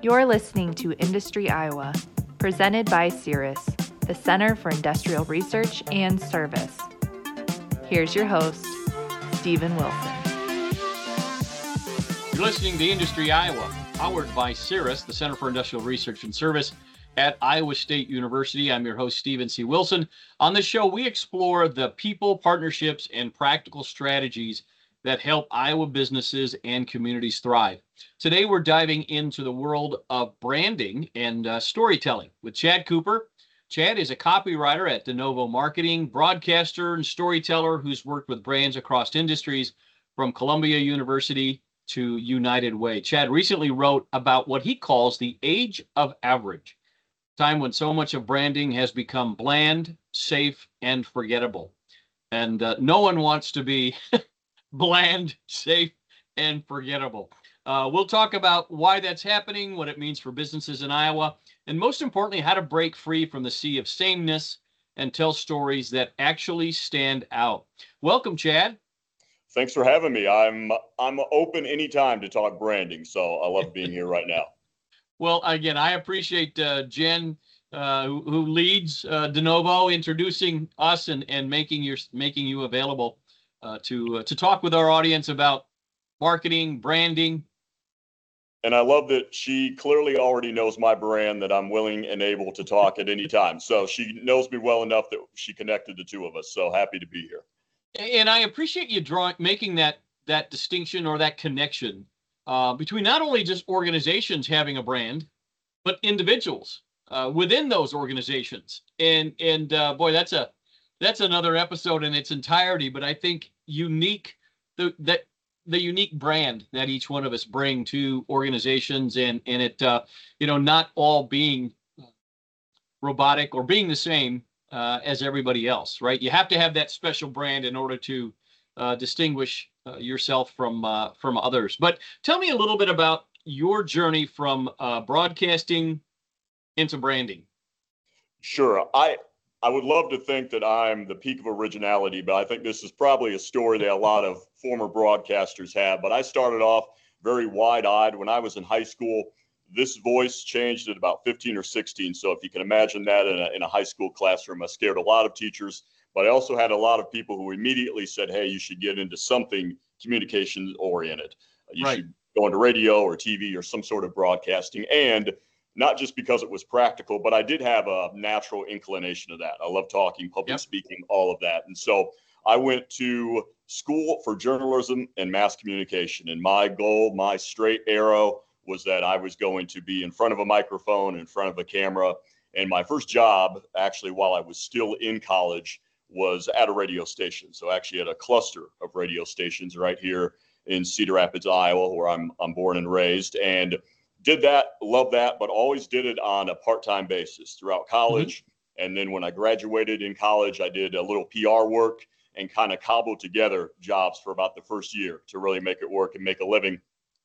You're listening to Industry Iowa, presented by CIRRUS, the Center for Industrial Research and Service. Here's your host, Stephen Wilson. You're listening to Industry Iowa, powered by CIRRUS, the Center for Industrial Research and Service at Iowa State University. I'm your host, Stephen C. Wilson. On this show, we explore the people, partnerships, and practical strategies that help Iowa businesses and communities thrive. Today, we're diving into the world of branding and storytelling with Chad Cooper. Chad is a copywriter at DeNovo Marketing, broadcaster and storyteller who's worked with brands across industries from Columbia University to United Way. Chad recently wrote about what he calls the age of average, time when so much of branding has become bland, safe, and forgettable. And no one wants to be bland, safe, and forgettable. We'll talk about why that's happening, what it means for businesses in Iowa, and most importantly, how to break free from the sea of sameness and tell stories that actually stand out. Welcome, Chad. Thanks for having me. I'm open anytime to talk branding, so I love being here right now. Well, again, I appreciate Jen, who leads DeNovo, introducing us and making you available to talk with our audience about marketing, branding. And I love that she clearly already knows my brand, that I'm willing and able to talk at any time. So she knows me well enough that she connected the two of us. So happy to be here. And I appreciate you making that distinction or that connection between not only just organizations having a brand, but individuals within those organizations. And boy, that's another episode in its entirety. But I think the unique brand that each one of us bring to organizations, and it not all being robotic or being the same as everybody else, right? You have to have that special brand in order to distinguish yourself from others. But tell me a little bit about your journey from broadcasting into branding. Sure. I would love to think that I'm the peak of originality, but I think this is probably a story that a lot of former broadcasters have. But I started off very wide-eyed. When I was in high school, this voice changed at about 15 or 16. So if you can imagine that in a high school classroom, I scared a lot of teachers, but I also had a lot of people who immediately said, hey, you should get into something communications oriented. You should go into radio or TV or some sort of broadcasting. And not just because it was practical, but I did have a natural inclination of that. I love talking, public speaking, all of that. And so I went to school for journalism and mass communication. And my goal, my straight arrow, was that I was going to be in front of a microphone, in front of a camera. And my first job, actually, while I was still in college, was at a radio station. So actually at a cluster of radio stations right here in Cedar Rapids, Iowa, where I'm born and raised. And did that, love that, but always did it on a part-time basis throughout college. Mm-hmm. And then when I graduated in college, I did a little PR work and kind of cobbled together jobs for about the first year to really make it work and make a living.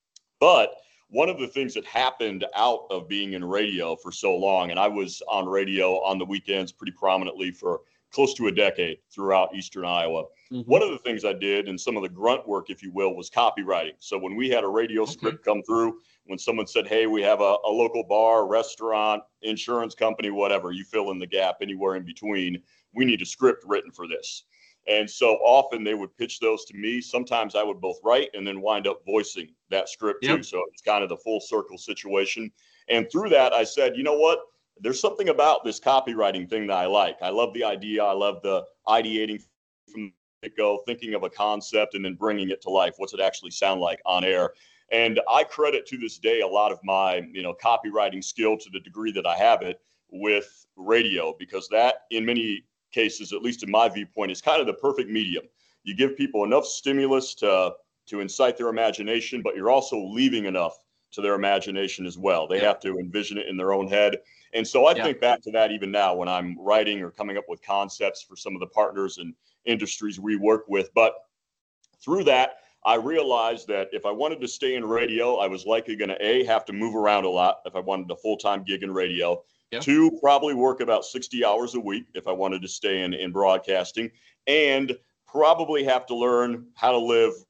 But one of the things that happened out of being in radio for so long, and I was on radio on the weekends pretty prominently for close to a decade throughout Eastern Iowa. Mm-hmm. One of the things I did, and some of the grunt work, if you will, was copywriting. So when we had a radio script come through, when someone said, hey, we have a local bar, restaurant, insurance company, whatever, you fill in the gap anywhere in between, we need a script written for this. And so often they would pitch those to me. Sometimes I would both write and then wind up voicing that script too. So it's kind of the full circle situation. And through that, I said, you know what? There's something about this copywriting thing that I like. I love the idea. I love the ideating from the get-go, thinking of a concept and then bringing it to life. What's it actually sound like on air? And I credit to this day a lot of my, copywriting skill, to the degree that I have it, with radio, because that in many cases, at least in my viewpoint, is kind of the perfect medium. You give people enough stimulus to incite their imagination, but you're also leaving enough to their imagination as well. They have to envision it in their own head. And so I think back to that even now when I'm writing or coming up with concepts for some of the partners and industries we work with. But through that, I realized that if I wanted to stay in radio, I was likely going to have to move around a lot if I wanted a full-time gig in radio. Yeah. 2, probably work about 60 hours a week if I wanted to stay in broadcasting, and probably have to learn how to live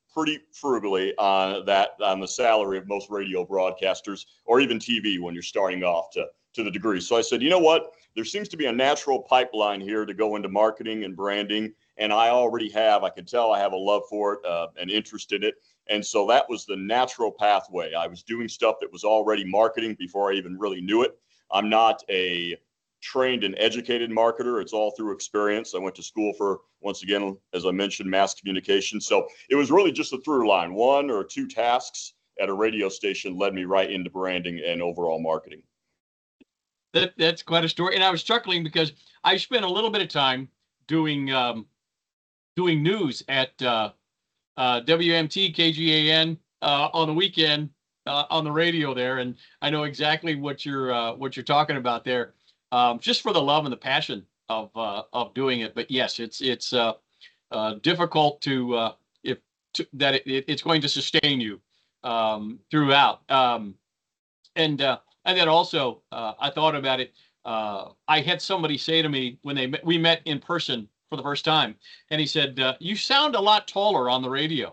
pretty frugally on the salary of most radio broadcasters or even TV when you're starting off to the degree. So I said, you know what? There seems to be a natural pipeline here to go into marketing and branding. And I could tell I have a love for it, an interest in it. And so that was the natural pathway. I was doing stuff that was already marketing before I even really knew it. I'm not a trained and educated marketer. It's all through experience. I went to school for, once again, as I mentioned, mass communication. So it was really just a through line. One or two tasks at a radio station led me right into branding and overall marketing. That's quite a story. And I was chuckling because I spent a little bit of time doing news at WMT KGAN on the weekend on the radio there, and I know exactly what you're talking about there. Just for the love and the passion of doing it. But yes, it's difficult it's going to sustain you throughout. And then also I thought about it. I had somebody say to me when we met in person for the first time, and he said, "You sound a lot taller on the radio."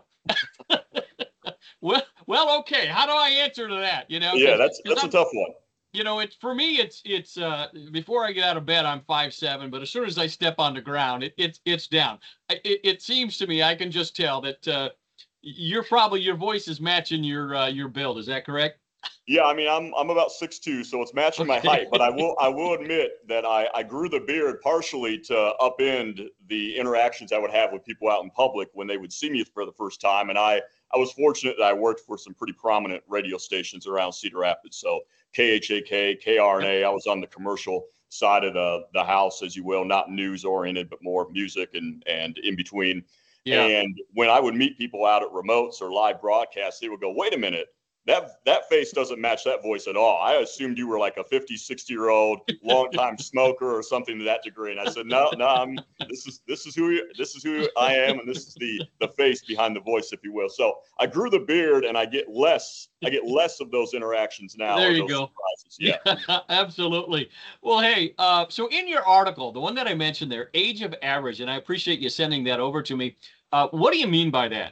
Well, okay. How do I answer to that? Yeah, that's a tough one. For me, it's before I get out of bed, I'm 5'7", but as soon as I step on the ground, it's down. It seems to me, I can just tell that your voice is matching your build. Is that correct? Yeah, I mean, I'm about 6'2", so it's matching my height. But I will admit that I grew the beard partially to upend the interactions I would have with people out in public when they would see me for the first time. And I was fortunate that I worked for some pretty prominent radio stations around Cedar Rapids. So KHAK, KRNA. I was on the commercial side of the house, as you will, not news oriented, but more music and in between. Yeah. And when I would meet people out at remotes or live broadcasts, they would go, "Wait a minute. That face doesn't match that voice at all. I assumed you were like a 50, 60-year-old longtime smoker or something to that degree." And I said, no, this is who I am, and this is the face behind the voice, if you will. So I grew the beard, and I get less of those interactions now. There you go. Yeah. Absolutely. Well, hey, so in your article, the one that I mentioned there, age of average, and I appreciate you sending that over to me. What do you mean by that?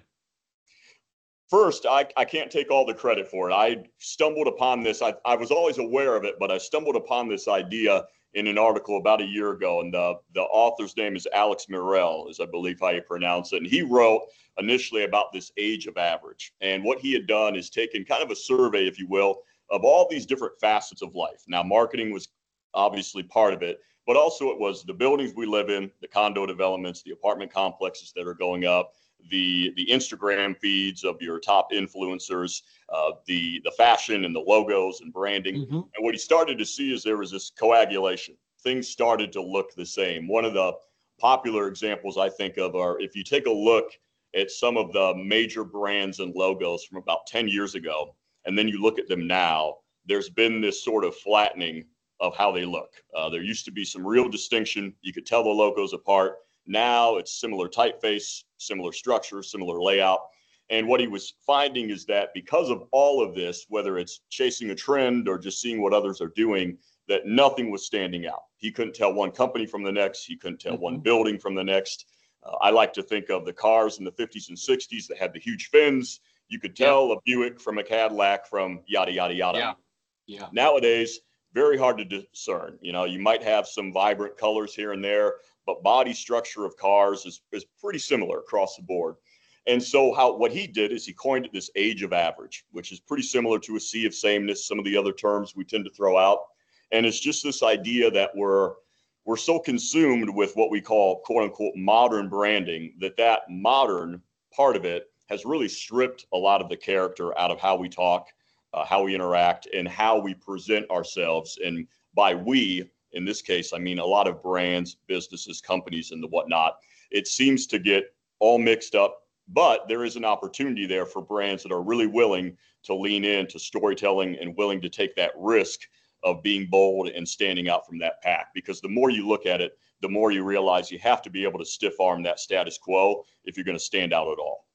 First, I can't take all the credit for it. I stumbled upon this. I was always aware of it, but I stumbled upon this idea in an article about a year ago. And the author's name is Alex Murrell, is I believe how you pronounce it. And he wrote initially about this age of average. And what he had done is taken kind of a survey, if you will, of all these different facets of life. Now, marketing was obviously part of it, but also it was the buildings we live in, the condo developments, the apartment complexes that are going up, the Instagram feeds of your top influencers, the fashion and the logos and branding. Mm-hmm. And what he started to see is there was this coagulation. Things started to look the same. One of the popular examples I think of are if you take a look at some of the major brands and logos from about 10 years ago, and then you look at them now, there's been this sort of flattening of how they look. There used to be some real distinction. You could tell the logos apart. Now it's similar typeface, similar structure, similar layout. And what he was finding is that because of all of this, whether it's chasing a trend or just seeing what others are doing, that nothing was standing out. He couldn't tell one company from the next. He couldn't tell one building from the next. I like to think of the cars in the 50s and 60s that had the huge fins. You could tell a Buick from a Cadillac from yada, yada, yada. Yeah. Nowadays, very hard to discern. You might have some vibrant colors here and there, but body structure of cars is pretty similar across the board. And so what he did is he coined it this age of average, which is pretty similar to a sea of sameness, some of the other terms we tend to throw out. And it's just this idea that we're so consumed with what we call quote unquote modern branding that modern part of it has really stripped a lot of the character out of how we talk, how we interact, and how we present ourselves. And by we, in this case, I mean a lot of brands, businesses, companies, and the whatnot. It seems to get all mixed up, but there is an opportunity there for brands that are really willing to lean into storytelling and willing to take that risk of being bold and standing out from that pack. Because the more you look at it, the more you realize you have to be able to stiff arm that status quo if you're going to stand out at all.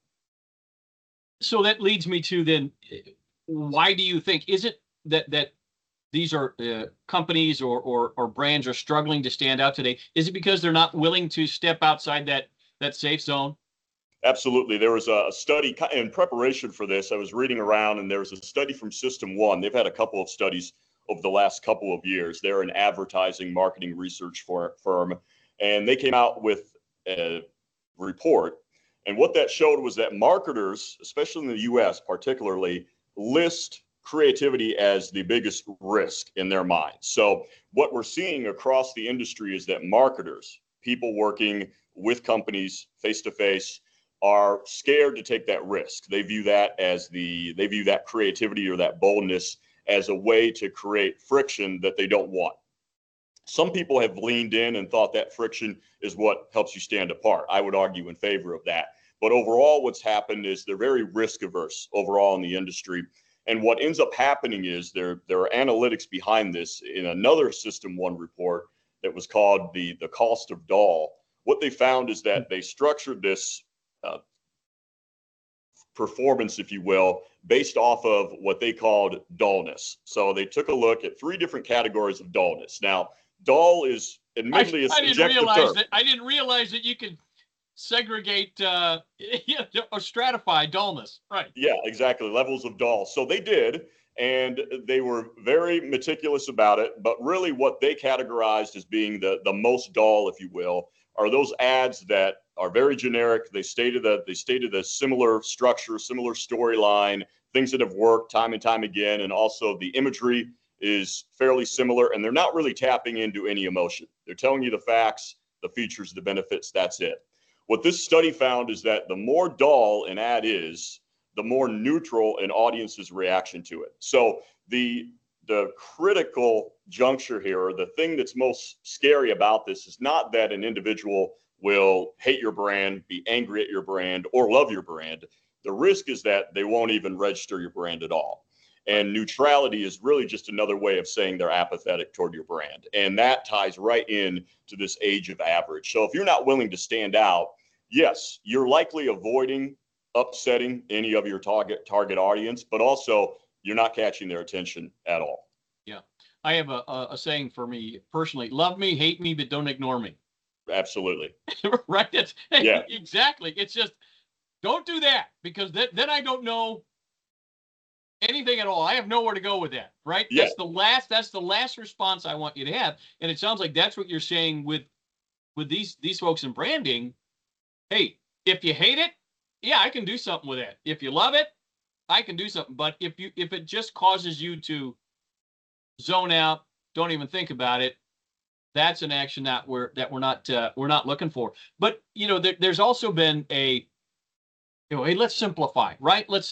So that leads me to then, why do you think, is it that these are companies or brands are struggling to stand out today? Is it because they're not willing to step outside that safe zone? Absolutely. There was a study in preparation for this. I was reading around, and there was a study from System1. They've had a couple of studies over the last couple of years. They're an advertising marketing research firm, and they came out with a report. And what that showed was that marketers, especially in the US particularly, list creativity as the biggest risk in their minds. So what we're seeing across the industry is that marketers, people working with companies face to face, are scared to take that risk. They view that creativity or that boldness as a way to create friction that they don't want. Some people have leaned in and thought that friction is what helps you stand apart. I would argue in favor of that. But overall, what's happened is they're very risk averse overall in the industry. And what ends up happening is there are analytics behind this in another System1 report that was called the cost of dull. What they found is that they structured this performance, if you will, based off of what they called dullness. So they took a look at 3 different categories of dullness. Now, dull is admittedly a subjective term. I didn't realize that you could segregate or stratify dullness. Right. Yeah, exactly. Levels of dull. So they did, and they were very meticulous about it. But really what they categorized as being the most dull, if you will, are those ads that are very generic. They stated a similar structure, similar storyline, things that have worked time and time again. And also the imagery is fairly similar, and they're not really tapping into any emotion. They're telling you the facts, the features, the benefits, that's it. What this study found is that the more dull an ad is, the more neutral an audience's reaction to it. So the critical juncture here, or the thing that's most scary about this, is not that an individual will hate your brand, be angry at your brand, or love your brand. The risk is that they won't even register your brand at all. And neutrality is really just another way of saying they're apathetic toward your brand. And that ties right in to this age of average. So if you're not willing to stand out, yes, you're likely avoiding upsetting any of your target audience, but also you're not catching their attention at all. Yeah. I have a saying for me personally: love me, hate me, but don't ignore me. Absolutely. Right. Yeah. Exactly. It's just, don't do that, because then I don't know anything at all. I have nowhere to go with that. Right. Yeah. That's the last response I want you to have. And it sounds like that's what you're saying with these folks in branding. Hey, if you hate it, yeah, I can do something with that. If you love it, I can do something. But if it just causes you to zone out, don't even think about it, that's an action that we're not looking for. But there's also been a, hey, let's simplify, right? Let's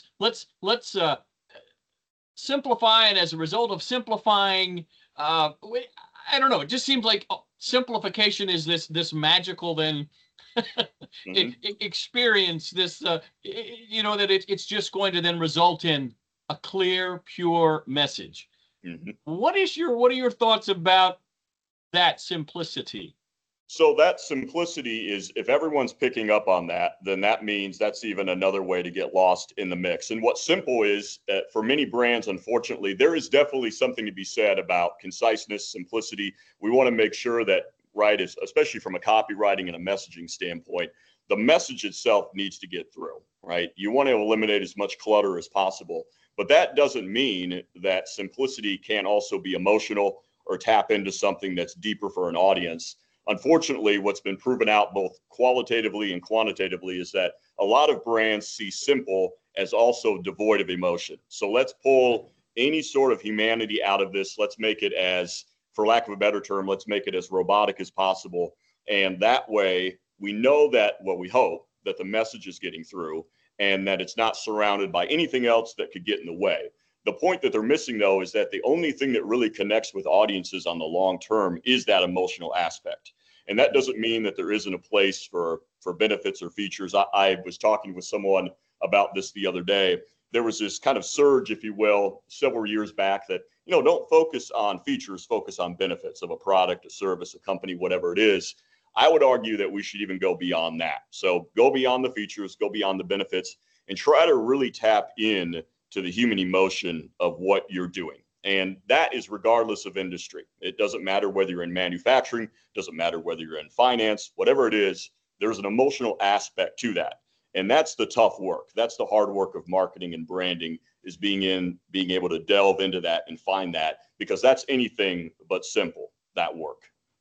simplify, and as a result of simplifying, I don't know. It just seems like simplification is this magical then experience, this that it's just going to then result in a clear, pure message. Mm-hmm. What are your thoughts about that simplicity? So that simplicity is, if everyone's picking up on that, then that means that's even another way to get lost in the mix. And what simple is, for many brands, unfortunately, there is definitely something to be said about conciseness, simplicity. We want to make sure that, right, especially from a copywriting and a messaging standpoint, the message itself needs to get through, right? You want to eliminate as much clutter as possible, but that doesn't mean that simplicity can't also be emotional or tap into something that's deeper for an audience. Unfortunately, what's been proven out both qualitatively and quantitatively is that a lot of brands see simple as also devoid of emotion. So let's pull any sort of humanity out of this. Let's make it as, for lack of a better term, let's make it as robotic as possible. And that way we know that, what we hope, that the message is getting through and that it's not surrounded by anything else that could get in the way. The point that they're missing, though, is that the only thing that really connects with audiences on the long term is that emotional aspect. And that doesn't mean that there isn't a place for benefits or features. I was talking with someone about this the other day. There was this kind of surge, if you will, several years back that, don't focus on features, focus on benefits of a product, a service, a company, whatever it is. I would argue that we should even go beyond that. So go beyond the features, go beyond the benefits, and try to really tap in to the human emotion of what you're doing. And that is regardless of industry. It doesn't matter whether you're in manufacturing, doesn't matter whether you're in finance, whatever it is, there's an emotional aspect to that. And that's the tough work. That's the hard work of marketing and branding, is being able to delve into that and find that, because that's anything but simple, that work.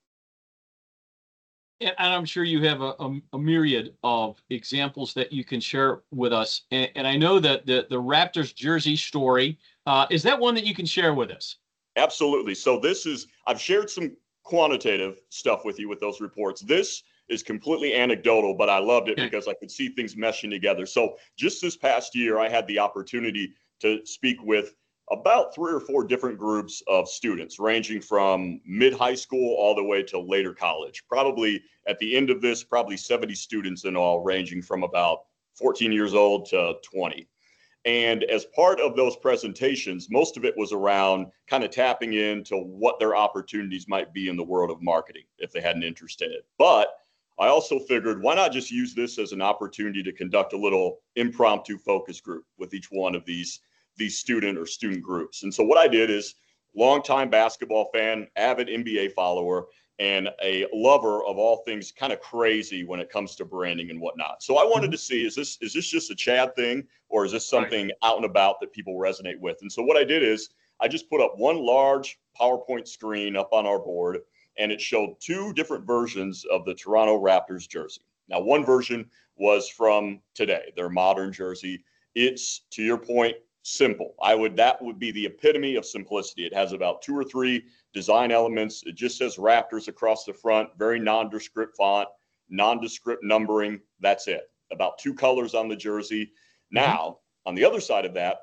And I'm sure you have a myriad of examples that you can share with us. And I know that the Raptors jersey story, is that one that you can share with us? Absolutely. So I've shared some quantitative stuff with you with those reports. This is completely anecdotal, but I loved it because I could see things meshing together. So just this past year, I had the opportunity to speak with about 3 or 4 different groups of students, ranging from mid-high school all the way to later college. Probably at the end of this, probably 70 students in all, ranging from about 14 years old to 20. And as part of those presentations, most of it was around kind of tapping into what their opportunities might be in the world of marketing if they had an interest in it. But I also figured, why not just use this as an opportunity to conduct a little impromptu focus group with each one of these student groups. And so what I did is, longtime basketball fan, avid NBA follower, and a lover of all things kind of crazy when it comes to branding and whatnot. So I wanted to see, is this just a Chad thing, or is this something out and about that people resonate with? And so what I did is I just put up one large PowerPoint screen up on our board, and it showed 2 different versions of the Toronto Raptors jersey. Now, one version was from today, their modern jersey. It's, to your point, simple. That would be the epitome of simplicity. It has about 2 or 3 design elements. It just says Raptors across the front, very nondescript font, nondescript numbering. That's it. About 2 colors on the jersey. Now, on the other side of that,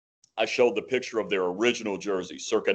I showed the picture of their original jersey, circa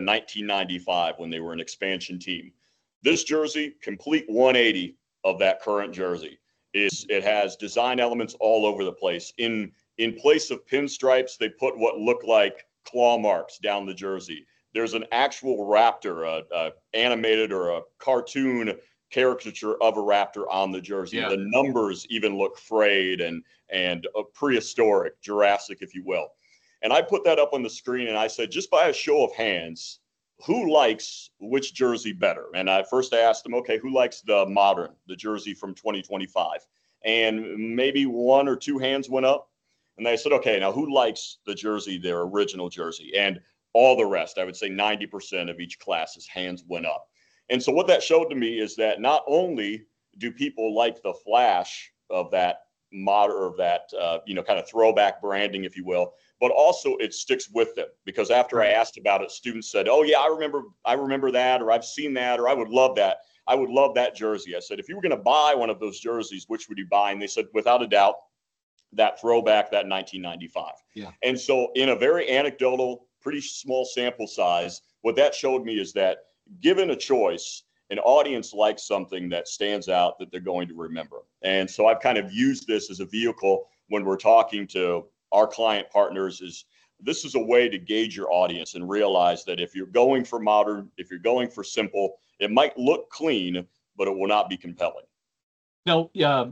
1995, when they were an expansion team. This jersey, complete 180 of that current jersey. It has design elements all over the place. In place of pinstripes, they put what look like claw marks down the jersey. There's an actual raptor, a animated or a cartoon caricature of a raptor on the jersey. Yeah. The numbers even look frayed and prehistoric, Jurassic, if you will. And I put that up on the screen, and I said, just by a show of hands, who likes which jersey better? And I asked them, okay, who likes the modern, the jersey from 2025? And maybe 1 or 2 hands went up. And they said, okay, now who likes the jersey, their original jersey? And all the rest, I would say 90% of each class's hands went up. And so what that showed to me is that not only do people like the flash of that modern, or that, kind of throwback branding, if you will, but also it sticks with them, because after I asked about it, students said, oh yeah, I remember that, or I've seen that, or I would love that. I would love that jersey. I said, if you were going to buy one of those jerseys, which would you buy? And they said, without a doubt, that throwback, that 1995. Yeah. And so in a very anecdotal, pretty small sample size, what that showed me is that given a choice, an audience likes something that stands out that they're going to remember. And so I've kind of used this as a vehicle when we're talking to our client partners. This is a way to gauge your audience and realize that if you're going for modern, if you're going for simple, it might look clean, but it will not be compelling. Now,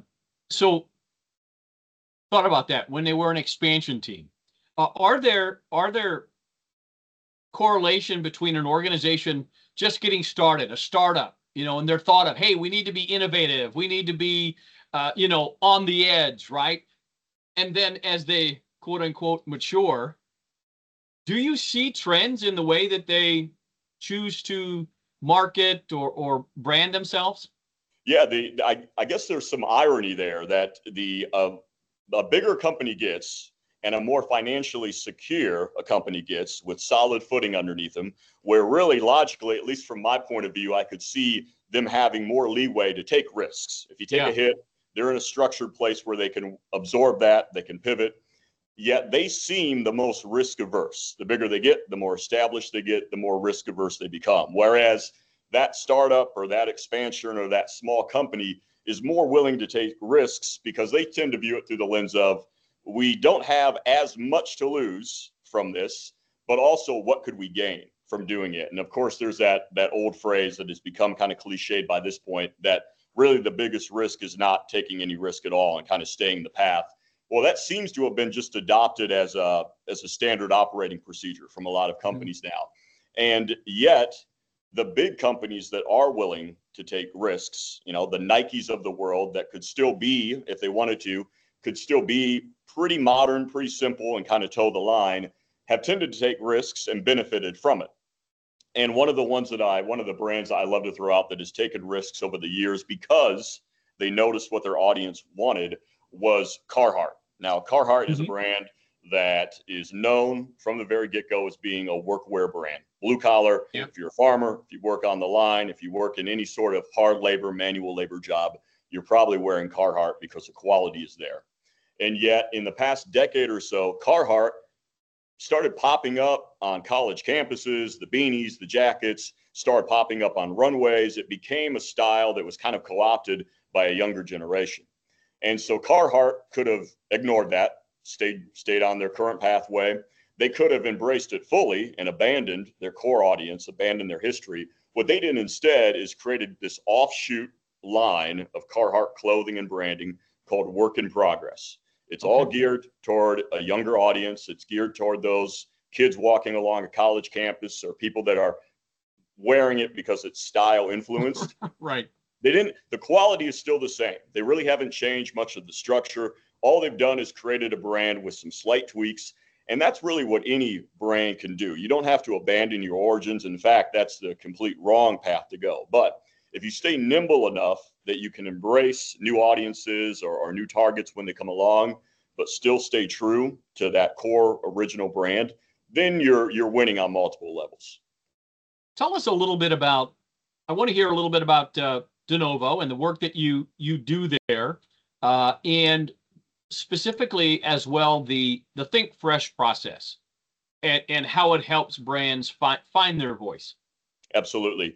so thought about that when they were an expansion team. Are there correlation between an organization just getting started, a startup, and they're thought of, hey, we need to be innovative, we need to be, on the edge, right? And then as they quote unquote mature, do you see trends in the way that they choose to market or brand themselves? Yeah, I guess there's some irony there that a bigger company gets, and a more financially secure a company gets with solid footing underneath them, where really logically, at least from my point of view, I could see them having more leeway to take risks. If you take a hit, they're in a structured place where they can absorb that, they can pivot. Yet they seem the most risk averse. The bigger they get, the more established they get, the more risk averse they become. Whereas that startup or that expansion or that small company is more willing to take risks because they tend to view it through the lens of, we don't have as much to lose from this, but also what could we gain from doing it? And of course, there's that old phrase that has become kind of cliched by this point, that really the biggest risk is not taking any risk at all and kind of staying the path. Well, that seems to have been just adopted as a standard operating procedure from a lot of companies now. And yet, the big companies that are willing to take risks, the Nikes of the world that could still be, if they wanted to, could still be pretty modern, pretty simple, and kind of toe the line, have tended to take risks and benefited from it. And one of the brands I love to throw out that has taken risks over the years because they noticed what their audience wanted was Carhartt. Now, Carhartt is a brand that is known from the very get-go as being a workwear brand. Blue collar, if you're a farmer, if you work on the line, if you work in any sort of hard labor, manual labor job, you're probably wearing Carhartt because the quality is there. And yet, in the past decade or so, Carhartt started popping up on college campuses. The beanies, the jackets started popping up on runways. It became a style that was kind of co-opted by a younger generation. And so Carhartt could have ignored that, stayed on their current pathway. They could have embraced it fully and abandoned their core audience, abandoned their history. What they did instead is created this offshoot line of Carhartt clothing and branding called Work in Progress. It's all geared toward a younger audience. It's geared toward those kids walking along a college campus or people that are wearing it because it's style influenced. Right. The quality is still the same. They really haven't changed much of the structure. All they've done is created a brand with some slight tweaks. And that's really what any brand can do. You don't have to abandon your origins. In fact, that's the complete wrong path to go. But if you stay nimble enough that you can embrace new audiences or new targets when they come along, but still stay true to that core original brand, then you're winning on multiple levels. Tell us a little bit about, I want to hear a little bit about DeNovo and the work that you do there, and specifically as well the Think Fresh process and how it helps brands find their voice. Absolutely.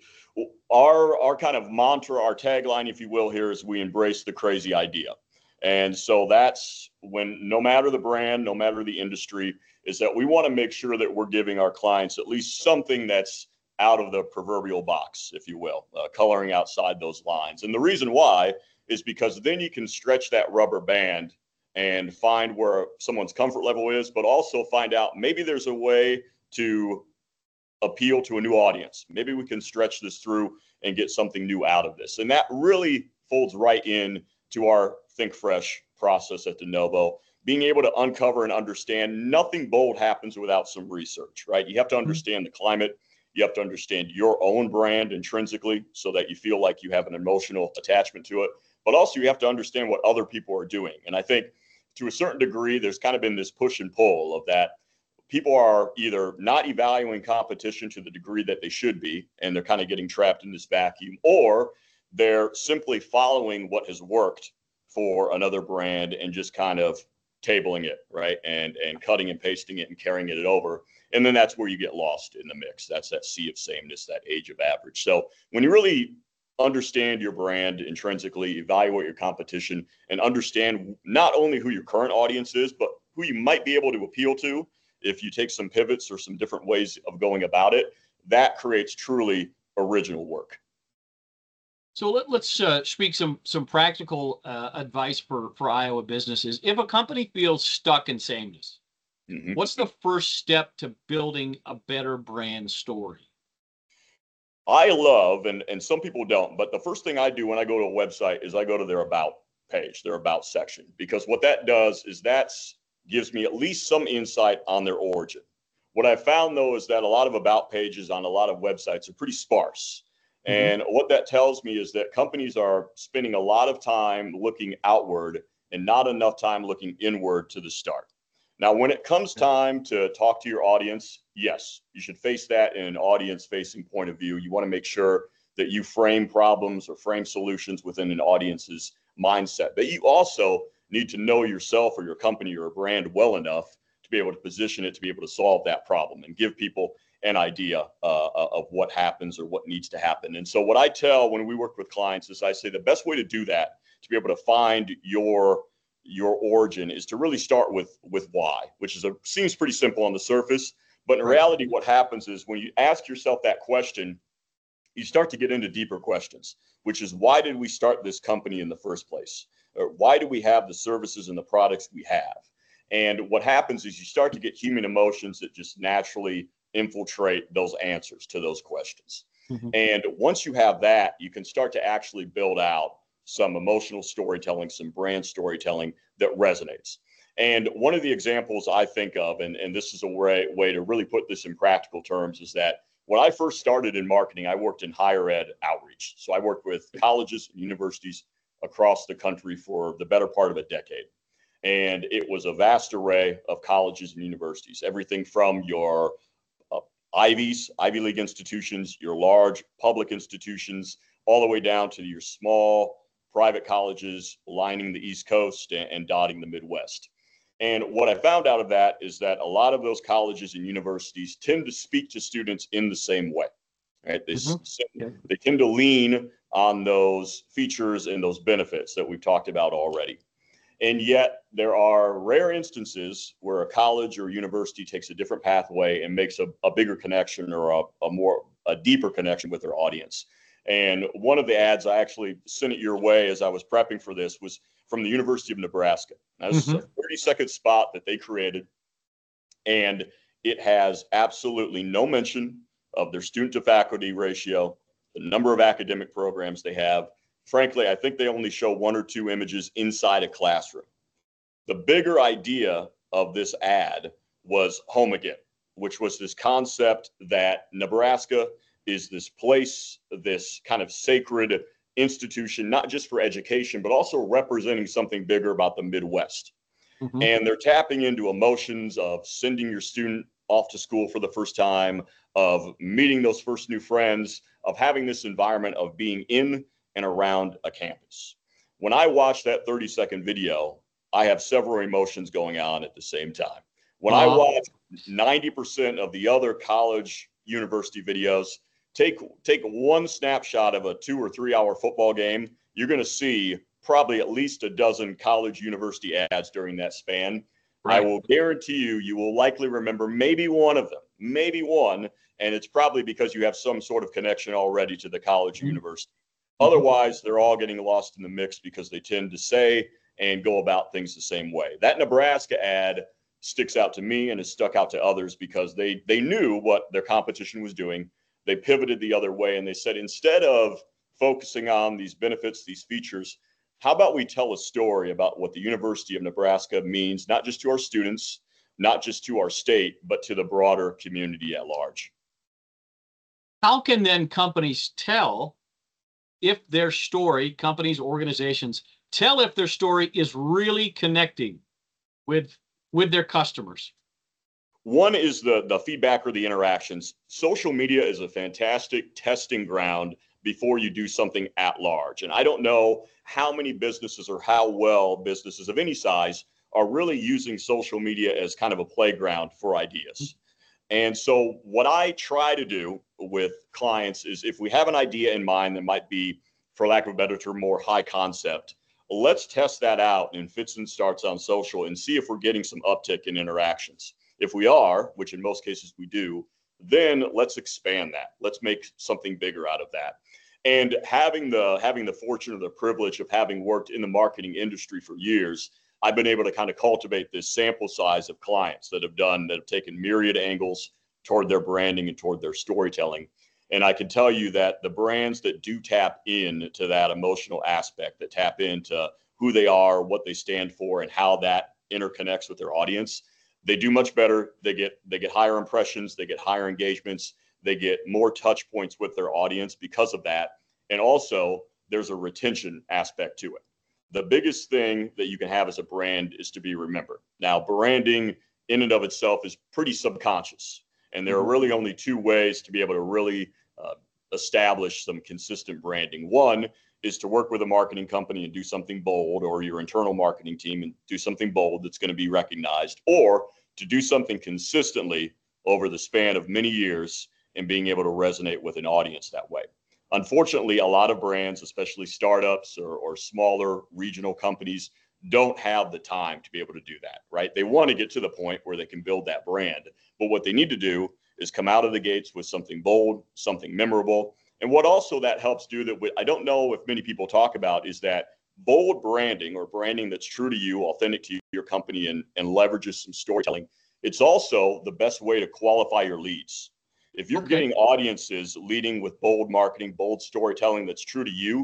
Our kind of mantra, our tagline, if you will, here is we embrace the crazy idea. And so that's when, no matter the brand, no matter the industry, is that we want to make sure that we're giving our clients at least something that's out of the proverbial box, if you will, coloring outside those lines. And the reason why is because then you can stretch that rubber band and find where someone's comfort level is, but also find out maybe there's a way to appeal to a new audience. Maybe we can stretch this through and get something new out of this. And that really folds right in to our Think Fresh process at DeNovo, being able to uncover and understand nothing bold happens without some research, right? You have to understand the climate. You have to understand your own brand intrinsically so that you feel like you have an emotional attachment to it. But also you have to understand what other people are doing. And I think to a certain degree, there's kind of been this push and pull of that. People are either not evaluating competition to the degree that they should be, and they're kind of getting trapped in this vacuum, or they're simply following what has worked for another brand and just kind of tabling it, right? And cutting and pasting it and carrying it over. And then that's where you get lost in the mix. That's that sea of sameness, that age of average. So when you really understand your brand intrinsically, evaluate your competition, and understand not only who your current audience is, but who you might be able to appeal to if you take some pivots or some different ways of going about it, that creates truly original work. So let's speak some practical advice for Iowa businesses. If a company feels stuck in sameness, what's the first step to building a better brand story? I love, and some people don't, but the first thing I do when I go to a website is I go to their About page, their About section, because what that does is gives me at least some insight on their origin. What I found, though, is that a lot of About pages on a lot of websites are pretty sparse. And what that tells me is that companies are spending a lot of time looking outward and not enough time looking inward to the start. Now, when it comes time to talk to your audience, yes, you should face that in an audience-facing point of view. You want to make sure that you frame problems or frame solutions within an audience's mindset. But you also need to know yourself or your company or a brand well enough to be able to position it to be able to solve that problem and give people an idea of what happens or what needs to happen. And so what I tell when we work with clients is I say the best way to do that, to be able to find your origin, is to really start with why, which seems pretty simple on the surface. But in reality, what happens is when you ask yourself that question, you start to get into deeper questions, which is why did we start this company in the first place? Or why do we have the services and the products we have? And what happens is you start to get human emotions that just naturally infiltrate those answers to those questions. And once you have that, you can start to actually build out some emotional storytelling, some brand storytelling that resonates. And one of the examples I think of, and this is a way to really put this in practical terms, is that when I first started in marketing, I worked in higher ed outreach. So I worked with colleges and universities across the country for the better part of a decade. And it was a vast array of colleges and universities, everything from your Ivies, Ivy League institutions, your large public institutions, all the way down to your small private colleges lining the East Coast and dotting the Midwest. And what I found out of that is that a lot of those colleges and universities tend to speak to students in the same way. Right? They tend to lean on those features and those benefits that we've talked about already. And yet there are rare instances where a college or university takes a different pathway and makes a bigger connection or a deeper connection with their audience. And one of the ads I actually sent it your way as I was prepping for this was from the University of Nebraska. Now, this is a 30-second spot that they created, and it has absolutely no mention of their student to faculty ratio, the number of academic programs they have. Frankly, I think they only show one or two images inside a classroom. The bigger idea of this ad was home again, which was this concept that Nebraska is this place, this kind of sacred institution, not just for education, but also representing something bigger about the Midwest. And they're tapping into emotions of sending your student off to school for the first time, of meeting those first new friends, of having this environment of being in and around a campus. When I watch that 30-second video, I have several emotions going on at the same time. When I watch 90% of the other college university videos, take one snapshot of a 2 or 3 hour football game, you're going to see probably at least a dozen college university ads during that span. Right. I will guarantee you will likely remember maybe one of them, maybe one, and it's probably because you have some sort of connection already to the college or university. Otherwise, they're all getting lost in the mix because they tend to say and go about things the same way. That Nebraska ad sticks out to me and has stuck out to others because they knew what their competition was doing. They pivoted the other way and they said, instead of focusing on these benefits, these features, how about we tell a story about what the University of Nebraska means, not just to our students, not just to our state, but to the broader community at large. How can then companies tell if their story, companies, organizations, tell if their story is really connecting with their customers? One is the feedback or the interactions. Social media is a fantastic testing ground before you do something at large. And I don't know how many businesses or how well businesses of any size are really using social media as kind of a playground for ideas. And so what I try to do with clients is, if we have an idea in mind that might be, for lack of a better term, more high concept, let's test that out in fits and starts on social and see if we're getting some uptick in interactions. If we are, which in most cases we do, then let's expand that. Let's make something bigger out of that. And having the fortune or the privilege of having worked in the marketing industry for years, I've been able to kind of cultivate this sample size of clients that have taken myriad angles toward their branding and toward their storytelling. And I can tell you that the brands that do tap into that emotional aspect, that tap into who they are, what they stand for, and how that interconnects with their audience, they do much better. They get higher impressions, they get higher engagements, they get more touch points with their audience because of that. And also, there's a retention aspect to it. The biggest thing that you can have as a brand is to be remembered. Now, branding in and of itself is pretty subconscious. And there are really only two ways to be able to really establish some consistent branding. One is to work with a marketing company and do something bold, or your internal marketing team and do something bold that's going to be recognized, or to do something consistently over the span of many years and being able to resonate with an audience that way. Unfortunately, a lot of brands, especially startups or smaller regional companies, don't have the time to be able to do that, right? They want to get to the point where they can build that brand. But what they need to do is come out of the gates with something bold, something memorable. And what also that helps do that I don't know if many people talk about is that bold branding, or branding that's true to you, authentic to your company, and leverages some storytelling. It's also the best way to qualify your leads. If you're getting audiences leading with bold marketing, bold storytelling that's true to you,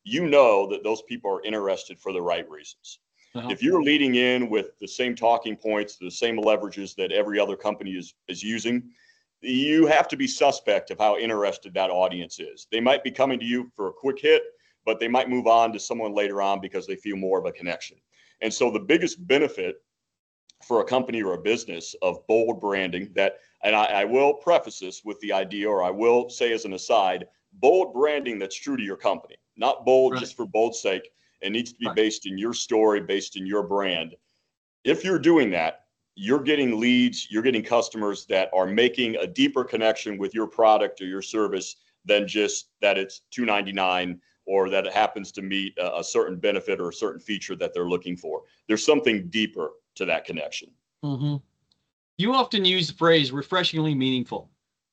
you know that those people are interested for the right reasons. Uh-huh. If you're leading in with the same talking points, the same leverages that every other company is using, you have to be suspect of how interested that audience is. They might be coming to you for a quick hit, but they might move on to someone later on because they feel more of a connection. And so the biggest benefit for a company or a business of bold branding that, and I will preface this with the idea, or I will say as an aside, bold branding that's true to your company, not bold Right. just for bold's sake. It needs to be Right. based in your story, based in your brand. If you're doing that, you're getting leads, you're getting customers that are making a deeper connection with your product or your service than just that it's $2.99 or that it happens to meet a certain benefit or a certain feature that they're looking for. There's something deeper to that connection. Mm-hmm. You often use the phrase refreshingly meaningful.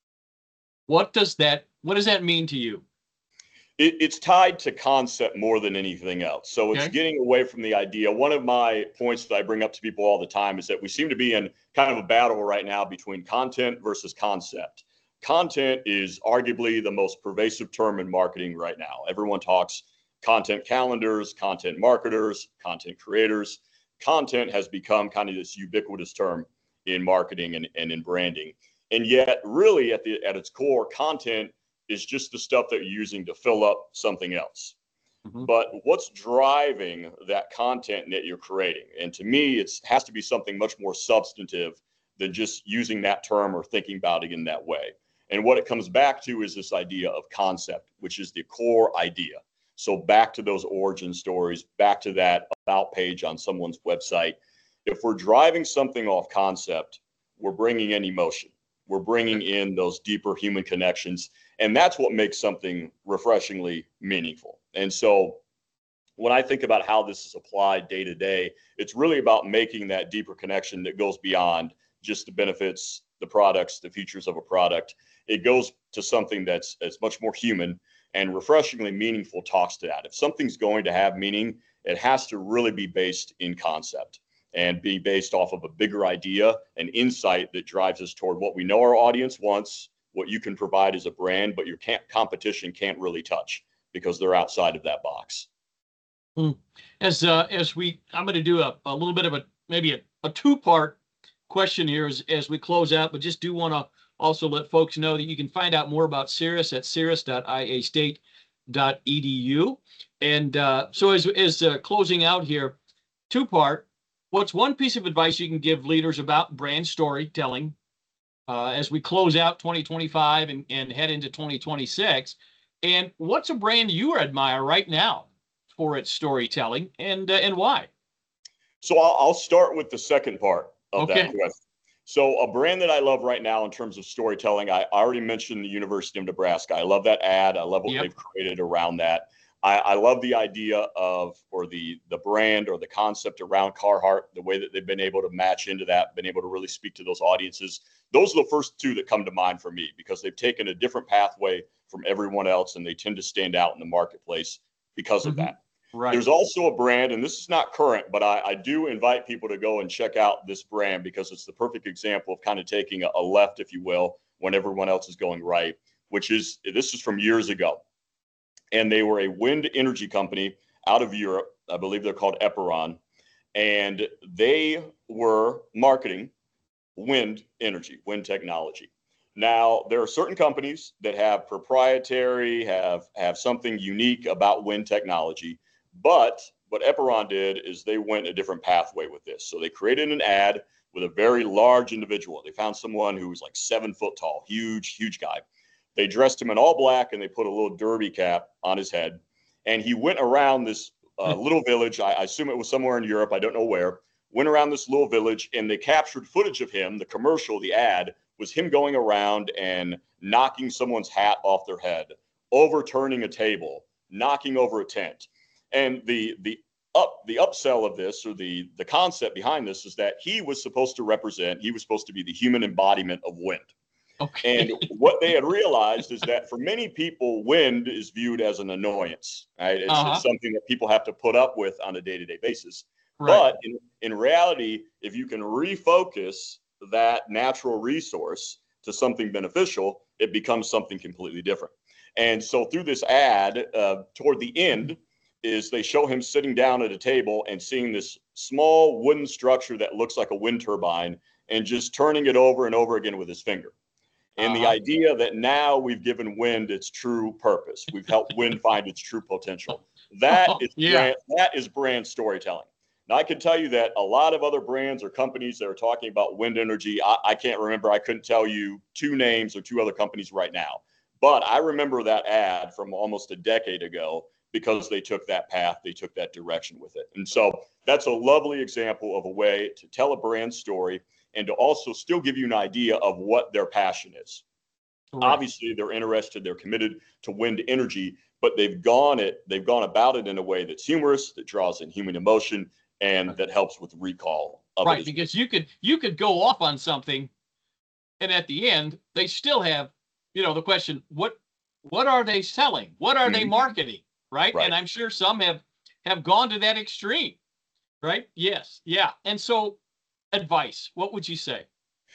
What does that mean to you? It's tied to concept more than anything else. So it's Okay. getting away from the idea. One of my points that I bring up to people all the time is that we seem to be in kind of a battle right now between content versus concept. Content is arguably the most pervasive term in marketing right now. Everyone talks content calendars, content marketers, content creators. Content has become kind of this ubiquitous term in marketing and in branding. And yet, really, at its core, content is just the stuff that you're using to fill up something else. Mm-hmm. But what's driving that content that you're creating? And to me, it has to be something much more substantive than just using that term or thinking about it in that way. And what it comes back to is this idea of concept, which is the core idea. So back to those origin stories, back to that about page on someone's website. If we're driving something off concept, we're bringing in emotion. We're bringing in those deeper human connections. And that's what makes something refreshingly meaningful. And so when I think about how this is applied day to day, it's really about making that deeper connection that goes beyond just the benefits, the products, the features of a product. It goes to something that's much more human, and refreshingly meaningful talks to that. If something's going to have meaning, it has to really be based in concept and be based off of a bigger idea, an insight that drives us toward what we know our audience wants, what you can provide as a brand, but your competition can't really touch because they're outside of that box. I'm going to do a little bit of maybe a two-part question here as we close out, but just do want to also let folks know that you can find out more about Cirrus at cirrus.iastate.edu. And so as closing out here, two-part, what's one piece of advice you can give leaders about brand storytelling as we close out 2025 and head into 2026? And what's a brand you admire right now for its storytelling, and why? So I'll start with the second part of Okay. that question. So a brand that I love right now in terms of storytelling, I already mentioned the University of Nebraska. I love that ad. I love what they've created around that. I love the idea of, or the brand or the concept around Carhartt, the way that they've been able to match into that, been able to really speak to those audiences. Those are the first two that come to mind for me because they've taken a different pathway from everyone else and they tend to stand out in the marketplace because of that. Right. There's also a brand, and this is not current, but I do invite people to go and check out this brand because it's the perfect example of kind of taking a left, if you will, when everyone else is going right, this is from years ago. And they were a wind energy company out of Europe. I believe they're called Eperon. And they were marketing wind energy, wind technology. Now, there are certain companies that have proprietary, have something unique about wind technology. But what Eperon did is they went a different pathway with this. So they created an ad with a very large individual. They found someone who was like 7 foot tall, huge guy. They dressed him in all black and they put a little derby cap on his head. And he went around this little village. I assume it was somewhere in Europe. I don't know where. Went around this little village and they captured footage of him. The commercial, the ad, was him going around and knocking someone's hat off their head, overturning a table, knocking over a tent. And the upsell of this, or the concept behind this, is that he was supposed to be the human embodiment of wind. Okay. And what they had realized is that for many people, wind is viewed as an annoyance, right? It's something that people have to put up with on a day-to-day basis. Right. But in reality, if you can refocus that natural resource to something beneficial, it becomes something completely different. And so through this ad, toward the end, is they show him sitting down at a table and seeing this small wooden structure that looks like a wind turbine and just turning it over and over again with his finger. And the idea that now we've given wind its true purpose. We've helped wind find its true potential. That is brand storytelling. Now, I can tell you that a lot of other brands or companies that are talking about wind energy, I can't remember. I couldn't tell you 2 names or 2 other companies right now. But I remember that ad from almost a decade ago because they took that path, they took that direction with it. And so that's a lovely example of a way to tell a brand story and to also still give you an idea of what their passion is. Right. Obviously, they're interested, they're committed to wind energy, but they've gone about it in a way that's humorous, that draws in human emotion, and that helps with recall of right, because you could go off on something, and at the end, they still have, the question, what are they selling? What are they marketing? Right? And I'm sure some have gone to that extreme. Right? Yes. Yeah. And so advice, what would you say?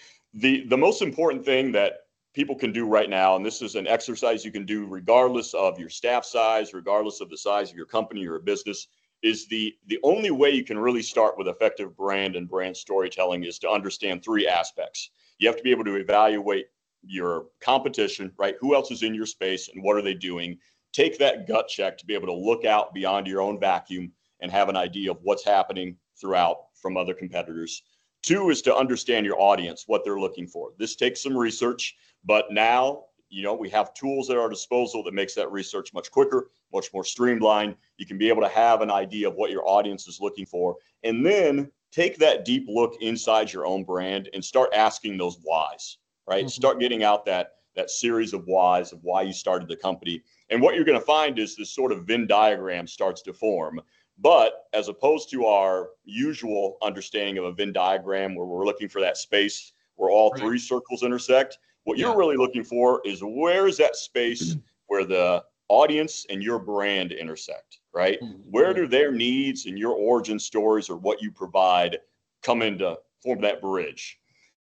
The most important thing that people can do right now, and this is an exercise you can do regardless of your staff size, regardless of the size of your company or business, is the only way you can really start with effective brand and brand storytelling is to understand 3 aspects. You have to be able to evaluate your competition, right? Who else is in your space and what are they doing? Take that gut check to be able to look out beyond your own vacuum and have an idea of what's happening throughout from other competitors. 2 is to understand your audience, what they're looking for. This takes some research, but now, we have tools at our disposal that makes that research much quicker, much more streamlined. You can be able to have an idea of what your audience is looking for, and then take that deep look inside your own brand and start asking those whys, right? Start getting out that series of whys of why you started the company. And what you're going to find is this sort of Venn diagram starts to form. But as opposed to our usual understanding of a Venn diagram where we're looking for that space where all 3 circles intersect, what you're really looking for is where is that space where the audience and your brand intersect, right? Where do their needs and your origin stories or what you provide come into form that bridge?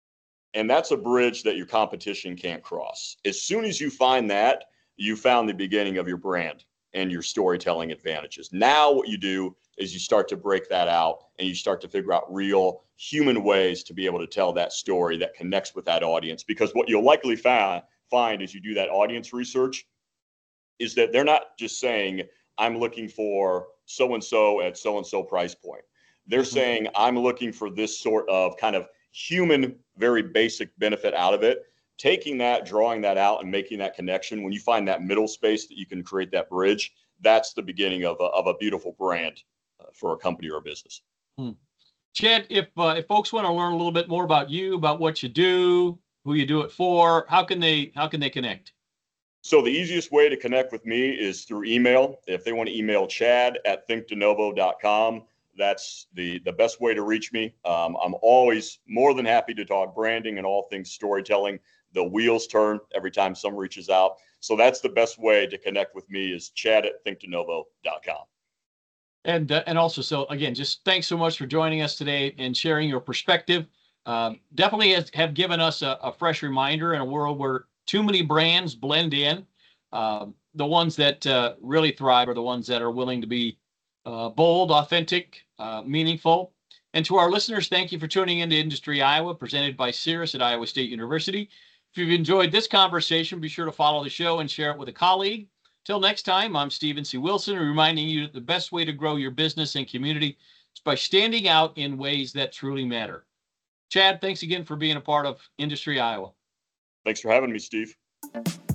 And that's a bridge that your competition can't cross. As soon as you find that, you found the beginning of your brand and your storytelling advantages. Now what you do is you start to break that out and you start to figure out real human ways to be able to tell that story that connects with that audience. Because what you'll likely find as you do that audience research is that they're not just saying, I'm looking for so-and-so at so-and-so price point. They're saying, I'm looking for this sort of kind of human, very basic benefit out of it. Taking that, drawing that out, and making that connection, when you find that middle space that you can create that bridge, that's the beginning of a beautiful brand for a company or a business. Chad, if folks want to learn a little bit more about you, about what you do, who you do it for, how can they connect? So the easiest way to connect with me is through email. If they want to email chad@thinkdenovo.com, that's the best way to reach me. I'm always more than happy to talk branding and all things storytelling. The wheels turn every time someone reaches out. So that's the best way to connect with me is chad@thinkdenovo.com. And also, so again, just thanks so much for joining us today and sharing your perspective. Definitely have given us a fresh reminder in a world where too many brands blend in. The ones that really thrive are the ones that are willing to be bold, authentic, meaningful. And to our listeners, thank you for tuning into Industry Iowa, presented by Cirrus at Iowa State University. If you've enjoyed this conversation, be sure to follow the show and share it with a colleague. Till next time, I'm Stephen C. Wilson, reminding you that the best way to grow your business and community is by standing out in ways that truly matter. Chad, thanks again for being a part of Industry Iowa. Thanks for having me, Steve.